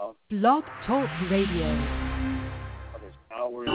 Blog Talk Radio. Now we're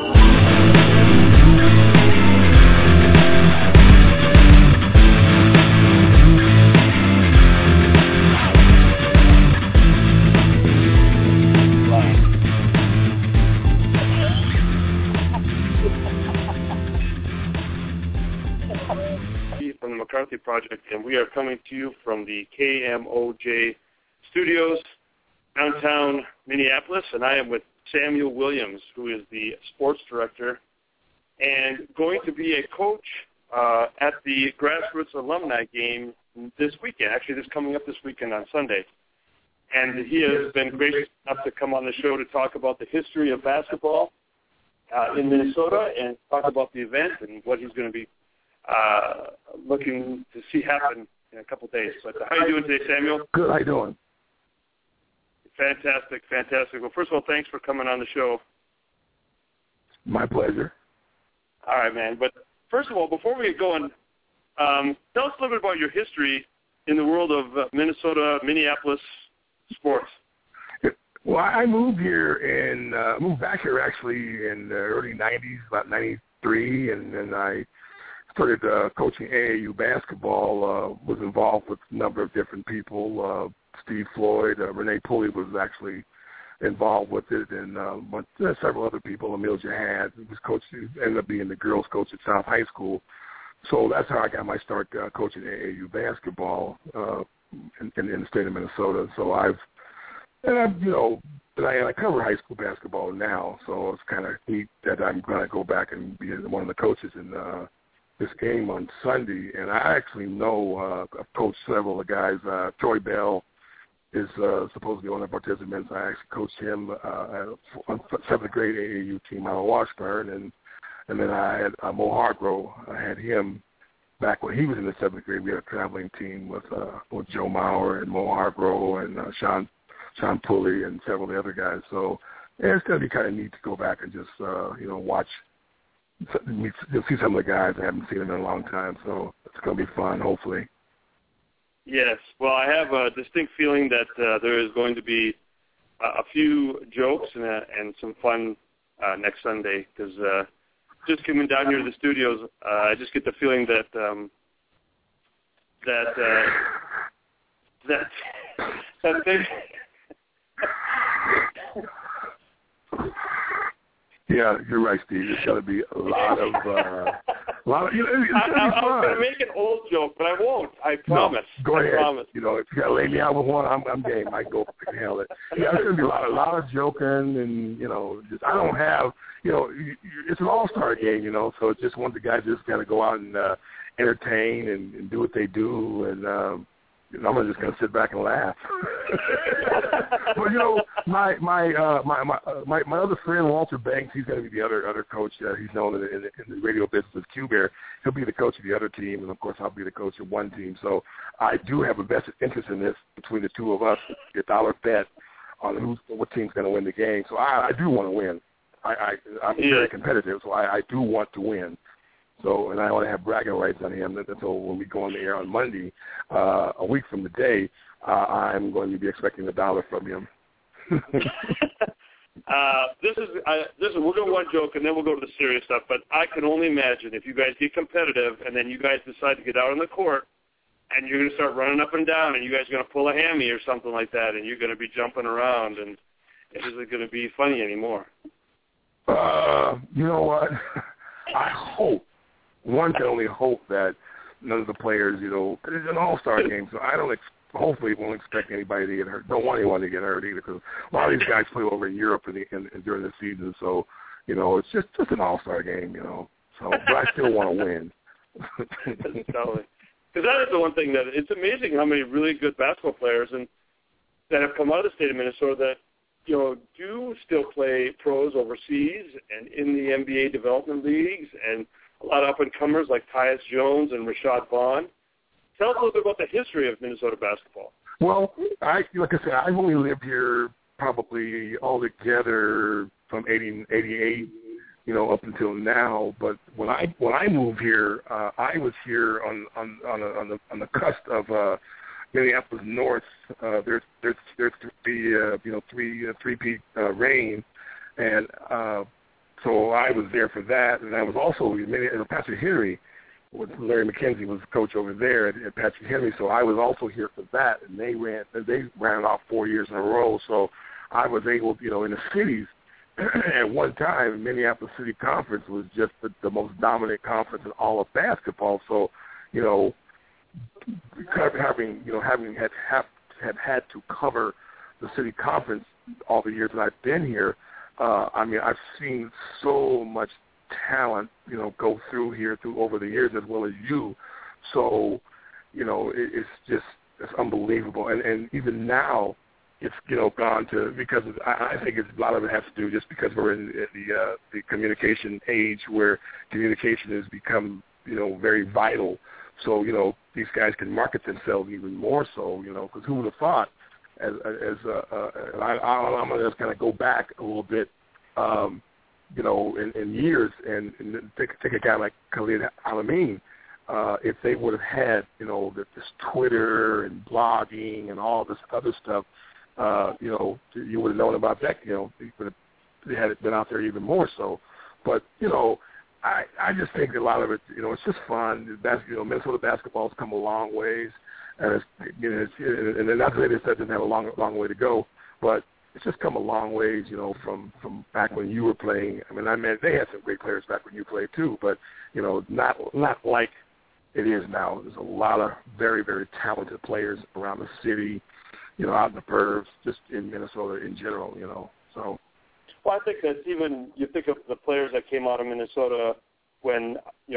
from the McCarthy Project, and we are coming to you from the KMOJ studios, downtown Minneapolis, and I am with Samuel Williams, who is the sports director and going to be a coach at the Grassroots Alumni Game this weekend, actually this coming up this weekend on Sunday. And he has been gracious enough to come on the show to talk about the history of basketball in Minnesota and talk about the event and what he's going to be looking to see happen in a couple days. But how are you doing today, Samuel? Good. How you doing? Fantastic, fantastic. Well, first of all, thanks for coming on the show. My pleasure. All right, man. But first of all, before we get going, tell us a little bit about your history in the world of Minnesota, Minneapolis sports. Well, I moved back here actually in the early 90s, about 93, and then I started coaching AAU basketball, was involved with a number of different people. Steve Floyd, Renee Pulley was actually involved with it, and several other people. Emil Jihad was coach, ended up being the girls' coach at South High School. So that's how I got my start coaching AAU basketball in the state of Minnesota. So I cover high school basketball now, so it's kind of neat that I'm going to go back and be one of the coaches in this game on Sunday. And I actually know I've coached several of the guys. Troy Bell is supposed to be one of the participants. I actually coached him on 7th grade AAU team out of Washburn, and then I had Mo Hargrove. I had him back when he was in the 7th grade. We had a traveling team with Joe Maurer and Mo Hargrove and Sean Pulley and several of the other guys. So it's going to be kind of neat to go back and just watch. You'll see some of the guys. I haven't seen them in a long time, so it's going to be fun, hopefully. Yes. Well, I have a distinct feeling that there is going to be a few jokes and some fun next Sunday, because just coming down here to the studios, I just get the feeling that thing. Yeah, you're right, Steve. There's going to be a lot of it's going to be fun. I was going to make an old joke, but I won't. I promise. No, go ahead. I promise. If you got to lay me out with one, I'm game. I can go handle it. Yeah, there's going to be a lot of joking, and just I don't have, it's an all-star game, so it's just one of the guys just got to go out and entertain and do what they do, and I'm just going to sit back and laugh. But my other friend Walter Banks, he's going to be the other coach. He's known in the radio business as Q-Bear. He'll be the coach of the other team, and of course I'll be the coach of one team. So I do have a vested interest in this between the two of us. A dollar bet on what team's going to win the game. So I do want to win. I'm very competitive, so I do want to win. So, and I want to have bragging rights on him. So when we go on the air on Monday, a week from today, I'm going to be expecting $1 from him. We'll go one joke and then we'll go to the serious stuff. But I can only imagine if you guys get competitive and then you guys decide to get out on the court and you're going to start running up and down and you guys are going to pull a hammy or something like that and you're going to be jumping around and it isn't going to be funny anymore. You know what? I hope. One can only hope that none of the players, it's an all-star game, so I don't hopefully won't expect anybody to get hurt. Don't want anyone to get hurt either, because a lot of these guys play over in Europe during the season, so, it's just an all-star game, So, but I still want to win. Totally. Because that is the one thing that it's amazing how many really good basketball players that have come out of the state of Minnesota that, do still play pros overseas and in the NBA development leagues, and a lot of up-and-comers like Tyus Jones and Rashad Vaughn. Tell us a little bit about the history of Minnesota basketball. Well, like I said, I've only lived here probably altogether from 88, up until now. But when I moved here, I was here on the cusp of Minneapolis North, there's three-peat reign, and so I was there for that, and I was also Patrick Henry. Larry McKenzie was the coach over there at Patrick Henry, so I was also here for that, and they ran it off 4 years in a row. So I was able, in the cities. At one time, Minneapolis City Conference was just the most dominant conference in all of basketball. So, having had to cover the city conference all the years that I've been here, I've seen so much talent, go through here over the years as well as you. So, it's unbelievable. And even now, it's, gone to, because I think a lot of it has to do just because we're in the communication age where communication has become, very vital. So, these guys can market themselves even more so, because who would have thought, I'm going to just kind of go back a little bit, in years and take a guy like Khalid Al-Amin, if they would have had, this Twitter and blogging and all this other stuff, you would have known about that, they had it been out there even more so. But, I just think a lot of it, it's just fun. Minnesota basketball's come a long ways, and and not that it doesn't have a long way to go, but it's just come a long ways, from back when you were playing. They had some great players back when you played too, but not like it is now. There's a lot of very, very talented players around the city, out in the burbs, just in Minnesota in general, So. Well, I think that even you think of the players that came out of Minnesota when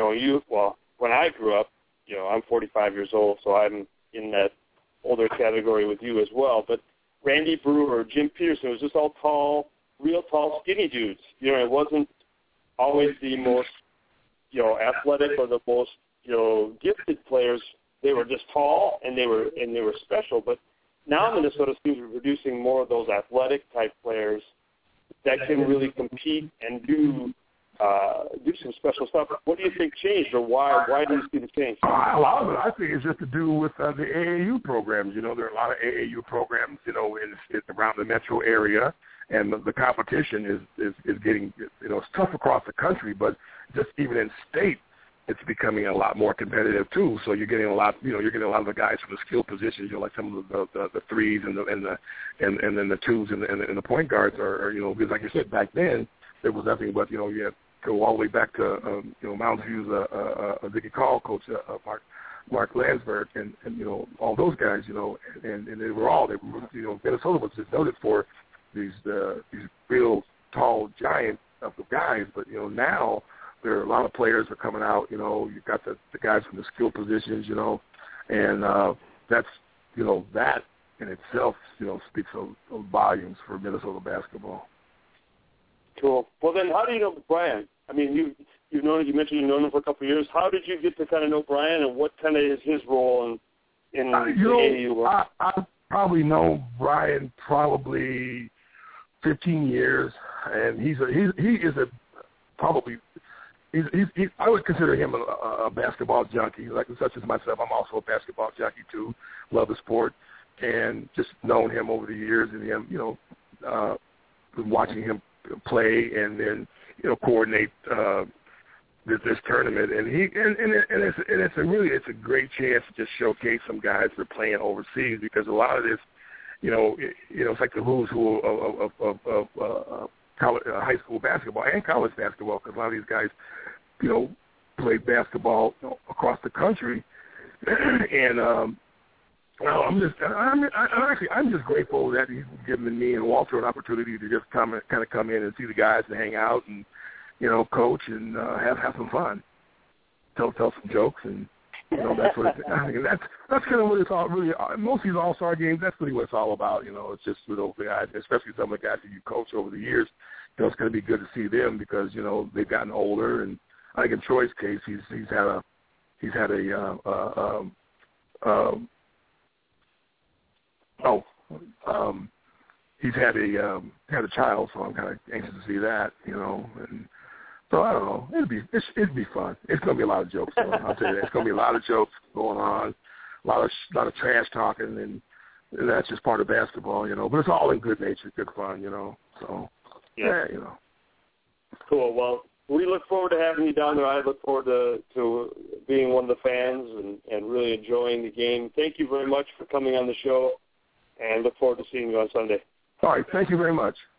when I grew up. I'm 45 years old, so I'm in that older category with you as well. But Randy Brewer, Jim Peterson, it was just all tall, real tall, skinny dudes. It wasn't always the most, athletic or the most, gifted players. They were just tall and they were special. But now Minnesota seems to be producing more of those athletic type players that can really compete and do some special stuff. What do you think changed, or why do you see the change? A lot of it, I think, is just to do with the AAU programs. There are a lot of AAU programs, around the metro area, and the competition is getting, it's tough across the country, but just even in state, it's becoming a lot more competitive too. So you're getting a lot, you're getting a lot of the guys from the skill positions, like some of the threes and then the twos and the point guards are because like you said, back then there was nothing but you had to go all the way back to Mountain View's Dickie Call coach Mark Landsberg and all those guys, and they were Minnesota was just noted for these real tall giants of the guys, but now there are a lot of players that are coming out. You've got the guys from the skill positions, and that's that in itself speaks of volumes for Minnesota basketball. Cool. Well, then, how do you know Brian? You mentioned you've known him for a couple of years. How did you get to kind of know Brian, and what kind of is his role in the AAU world? I probably know Brian 15 years, and he is I would consider him a basketball junkie, such as myself. I'm also a basketball junkie too. Love the sport, and just known him over the years, and him, watching him play, and then coordinate this tournament. And it's a great chance to just showcase some guys that are playing overseas, because a lot of this, it's like the who's who of high school basketball and college basketball, because a lot of these guys, play basketball across the country, and I'm just grateful that he's given me and Walter an opportunity to just come in and see the guys and hang out and coach and have some fun, tell some jokes, and that's what that's kind of what it's all really. Most of these all-star games, that's really what it's all about. It's just with those guys, especially some of the guys that you coach over the years. It's going to be good to see them because they've gotten older, and I think in Troy's case, he's had a child, so I'm kind of anxious to see that, and so I don't know. It'd be fun. It's going to be a lot of jokes. I'll tell you that. It's going to be a lot of jokes going on. a lot of trash talking, and that's just part of basketball, you know. But it's all in good nature, good fun, you know. So yeah, you know. Cool. Well, we look forward to having you down there. I look forward to being one of the fans and really enjoying the game. Thank you very much for coming on the show, and look forward to seeing you on Sunday. All right. Thank you very much.